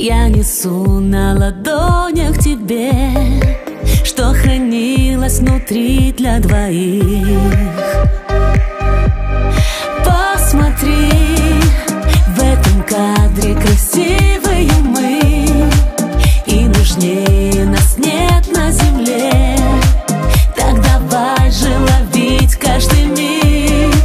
Я несу на ладонях тебе, что хранилось внутри для двоих. Посмотри, в этом кадре красивые мы, и нужнее нас нет на земле. Так давай же ловить каждый миг.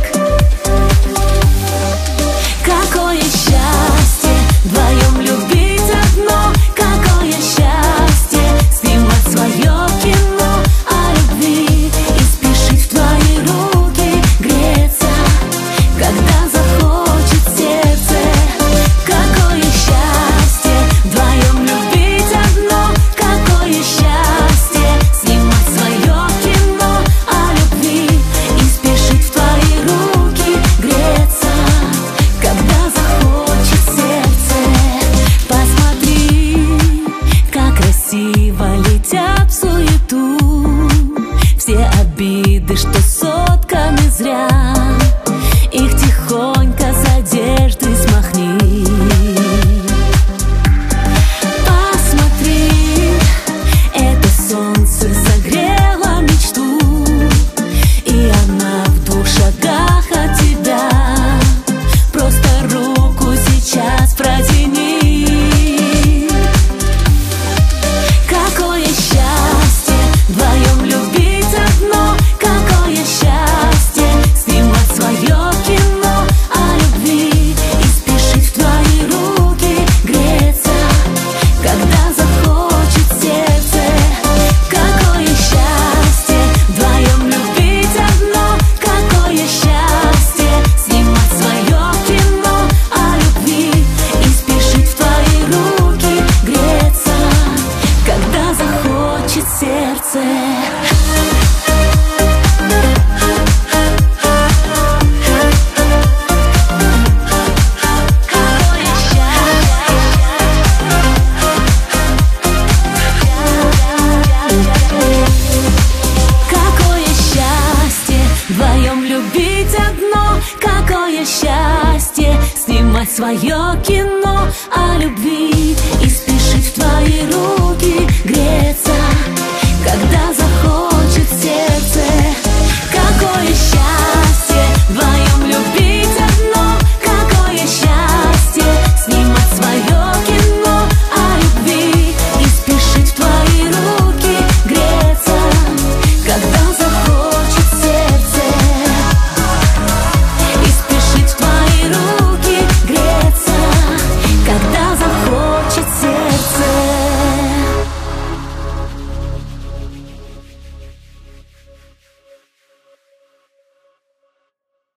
Какое счастье вдвоем любить одно, какое счастье снимать свое кино о любви и спешить в твои руки греться, когда захочет сердце. Какое счастье вдвоем любить одно, какое счастье снимать свое кино о любви и спешить в твои руки греться, когда захочет сердце. Посмотри, как красиво летят в суету все обиды, что сотканы зря. Их тихонько с одежды смахни. Посмотри, это солнце согрело мечту, и она в 2 шагах от тебя. Просто руку сейчас протяни. Какое счастье вдвоем любить одно, какое счастье снимать свое кино о любви и спешить в твои руки греться, когда захочет сердце. Какое счастье вдвоем любить одно, какое счастье снимать свое кино о любви и спешить в твои руки греться, когда захочет сердце. Какое счастье вдвоем любить одно, какое счастье снимать свое кино